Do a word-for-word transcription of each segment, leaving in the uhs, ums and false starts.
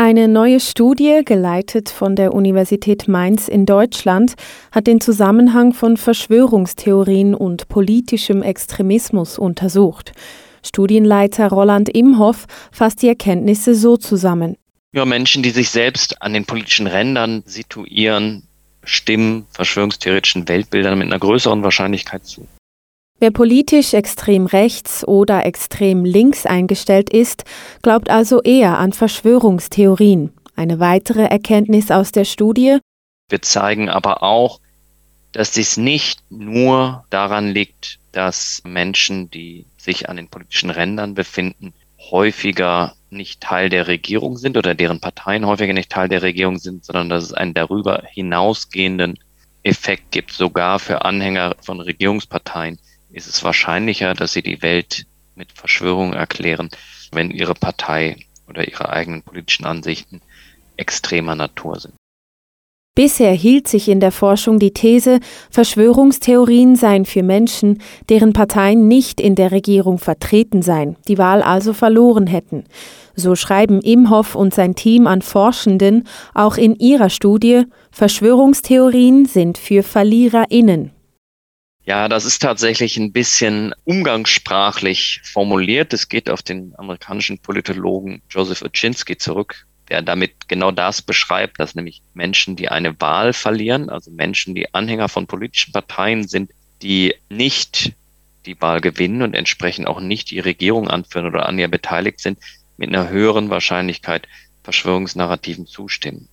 Eine neue Studie, geleitet von der Universität Mainz in Deutschland, hat den Zusammenhang von Verschwörungstheorien und politischem Extremismus untersucht. Studienleiter Roland Imhoff fasst die Erkenntnisse so zusammen. Ja, Menschen, die sich selbst an den politischen Rändern situieren, stimmen verschwörungstheoretischen Weltbildern mit einer größeren Wahrscheinlichkeit zu. Wer politisch extrem rechts oder extrem links eingestellt ist, glaubt also eher an Verschwörungstheorien. Eine weitere Erkenntnis aus der Studie: Wir zeigen aber auch, dass dies nicht nur daran liegt, dass Menschen, die sich an den politischen Rändern befinden, häufiger nicht Teil der Regierung sind oder deren Parteien häufiger nicht Teil der Regierung sind, sondern dass es einen darüber hinausgehenden Effekt gibt. Sogar für Anhänger von Regierungsparteien ist es wahrscheinlicher, dass sie die Welt mit Verschwörungen erklären, wenn ihre Partei oder ihre eigenen politischen Ansichten extremer Natur sind. Bisher hielt sich in der Forschung die These, Verschwörungstheorien seien für Menschen, deren Parteien nicht in der Regierung vertreten seien, die Wahl also verloren hätten. So schreiben Imhoff und sein Team an Forschenden auch in ihrer Studie, Verschwörungstheorien sind für VerliererInnen. Ja, das ist tatsächlich ein bisschen umgangssprachlich formuliert. Es geht auf den amerikanischen Politologen Joseph Oczynski zurück, der damit genau das beschreibt, dass nämlich Menschen, die eine Wahl verlieren, also Menschen, die Anhänger von politischen Parteien sind, die nicht die Wahl gewinnen und entsprechend auch nicht die Regierung anführen oder an ihr beteiligt sind, mit einer höheren Wahrscheinlichkeit Verschwörungsnarrativen zustimmen.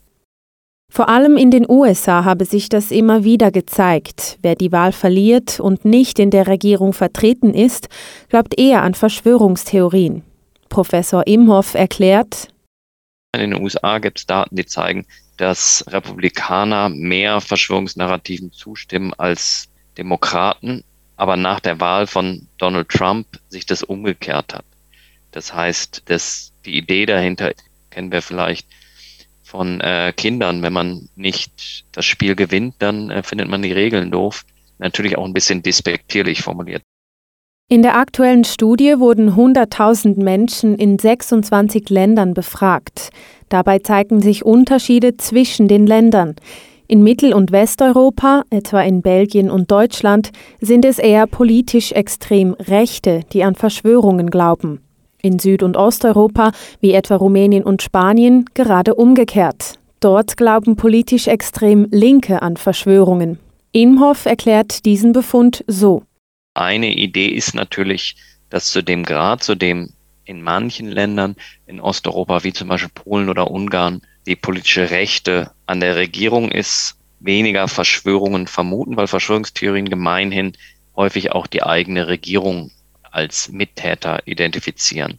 Vor allem in den U S A habe sich das immer wieder gezeigt. Wer die Wahl verliert und nicht in der Regierung vertreten ist, glaubt eher an Verschwörungstheorien. Professor Imhoff erklärt: In den U S A gibt es Daten, die zeigen, dass Republikaner mehr Verschwörungsnarrativen zustimmen als Demokraten, aber nach der Wahl von Donald Trump sich das umgekehrt hat. Das heißt, dass die Idee dahinter, kennen wir vielleicht von äh, Kindern, wenn man nicht das Spiel gewinnt, dann äh, findet man die Regeln doof. Natürlich auch ein bisschen despektierlich formuliert. In der aktuellen Studie wurden hunderttausend Menschen in sechsundzwanzig Ländern befragt. Dabei zeigen sich Unterschiede zwischen den Ländern. In Mittel- und Westeuropa, etwa in Belgien und Deutschland, sind es eher politisch extrem Rechte, die an Verschwörungen glauben. In Süd- und Osteuropa, wie etwa Rumänien und Spanien, gerade umgekehrt. Dort glauben politisch extrem Linke an Verschwörungen. Imhoff erklärt diesen Befund so: Eine Idee ist natürlich, dass zu dem Grad, zu dem in manchen Ländern in Osteuropa, wie zum Beispiel Polen oder Ungarn, die politische Rechte an der Regierung ist, weniger Verschwörungen vermuten, weil Verschwörungstheorien gemeinhin häufig auch die eigene Regierung als Mittäter identifizieren.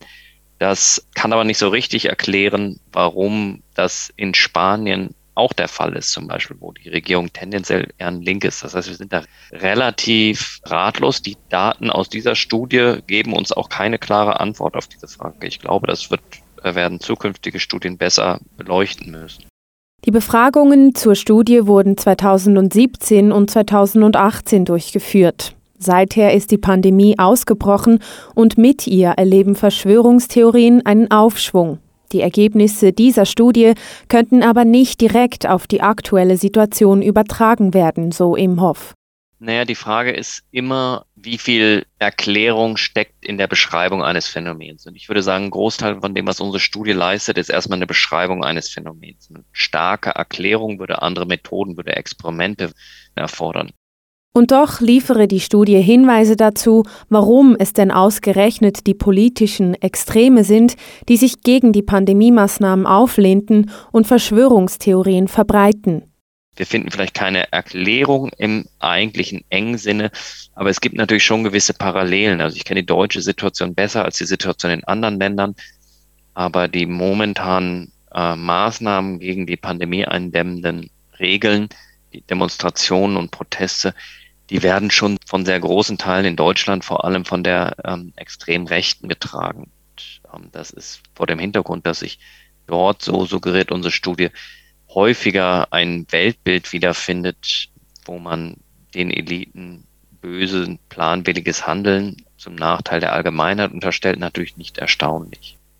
Das kann aber nicht so richtig erklären, warum das in Spanien auch der Fall ist, zum Beispiel, wo die Regierung tendenziell eher link ist. Das heißt, wir sind da relativ ratlos. Die Daten aus dieser Studie geben uns auch keine klare Antwort auf diese Frage. Ich glaube, das wird, werden zukünftige Studien besser beleuchten müssen. Die Befragungen zur Studie wurden zweitausendsiebzehn und zweitausendachtzehn durchgeführt. Seither ist die Pandemie ausgebrochen und mit ihr erleben Verschwörungstheorien einen Aufschwung. Die Ergebnisse dieser Studie könnten aber nicht direkt auf die aktuelle Situation übertragen werden, so Imhoff. Naja, die Frage ist immer, wie viel Erklärung steckt in der Beschreibung eines Phänomens. Und ich würde sagen, ein Großteil von dem, was unsere Studie leistet, ist erstmal eine Beschreibung eines Phänomens. Eine starke Erklärung würde andere Methoden, würde Experimente erfordern. Und doch liefere die Studie Hinweise dazu, warum es denn ausgerechnet die politischen Extreme sind, die sich gegen die Pandemiemaßnahmen auflehnten und Verschwörungstheorien verbreiten. Wir finden vielleicht keine Erklärung im eigentlichen engen Sinne, aber es gibt natürlich schon gewisse Parallelen. Also ich kenne die deutsche Situation besser als die Situation in anderen Ländern, aber die momentanen äh, Maßnahmen gegen die Pandemie eindämmenden Regeln, die Demonstrationen und Proteste, die werden schon von sehr großen Teilen in Deutschland, vor allem von der ähm, extrem Rechten getragen. Und, ähm, das ist vor dem Hintergrund, dass sich dort, so suggeriert unsere Studie, häufiger ein Weltbild wiederfindet, wo man den Eliten böse, planwilliges Handeln zum Nachteil der Allgemeinheit unterstellt, natürlich nicht erstaunlich.